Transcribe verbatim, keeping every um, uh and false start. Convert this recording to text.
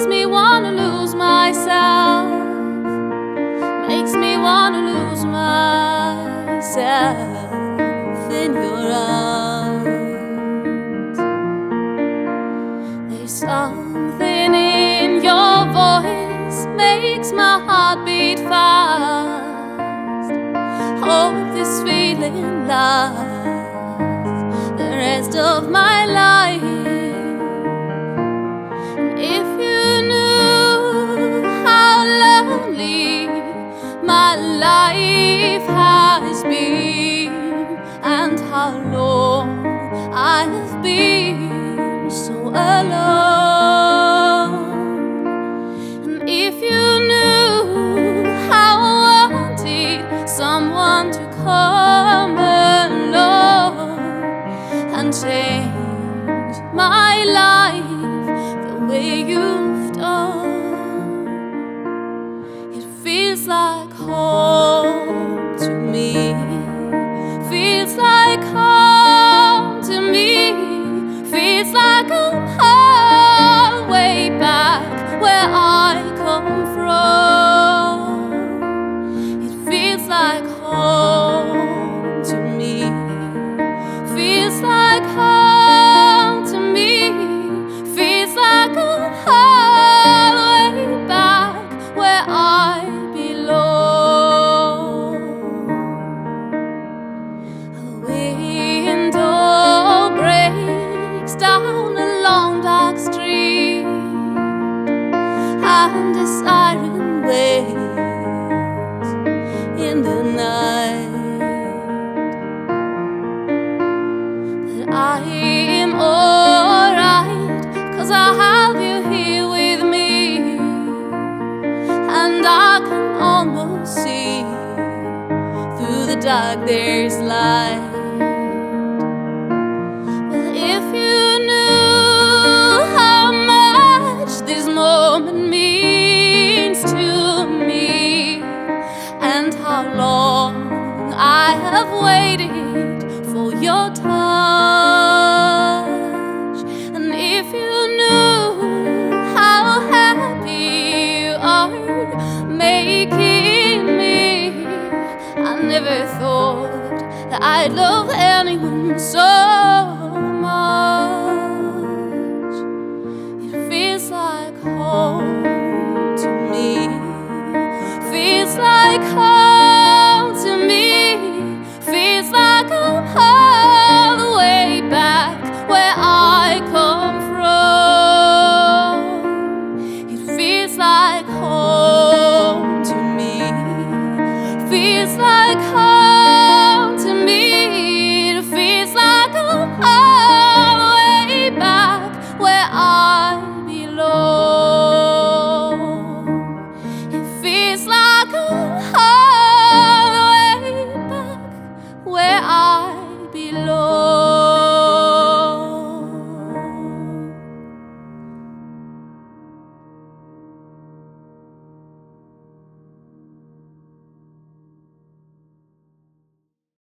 me wanna lose myself, makes me wanna lose myself in your arms. There's something in your voice makes my heart beat fast. Hope this feeling lasts the rest of my life. And if you knew how lonely my life has been, and how long I have been so alone, and if you knew how I wanted someone to come along and change my life the way you've done, it feels like home to me, feels like home to me, feels like I'm home way back where I come from. It feels like home to me, feels like home to me, feels like I'm home way back where I belong. A window breaks down a long dark street, and a siren waits in the night. But I am alright, 'cause I have you here with me, and I can almost see through the dark there's light. Well, if you knew how much this moment means to me, and how long I have waited for your touch, and if you knew how happy you are making me, I never thought that I'd love anyone so